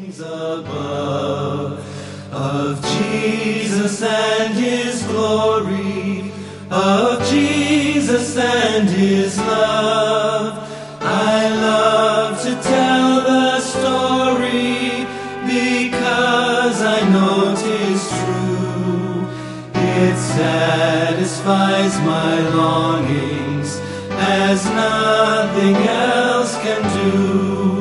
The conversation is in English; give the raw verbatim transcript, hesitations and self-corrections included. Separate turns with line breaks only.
things above, of Jesus and His glory, of Jesus and His love. I love to tell the story, because I know 'tis true. It satisfies my longings as nothing else can do.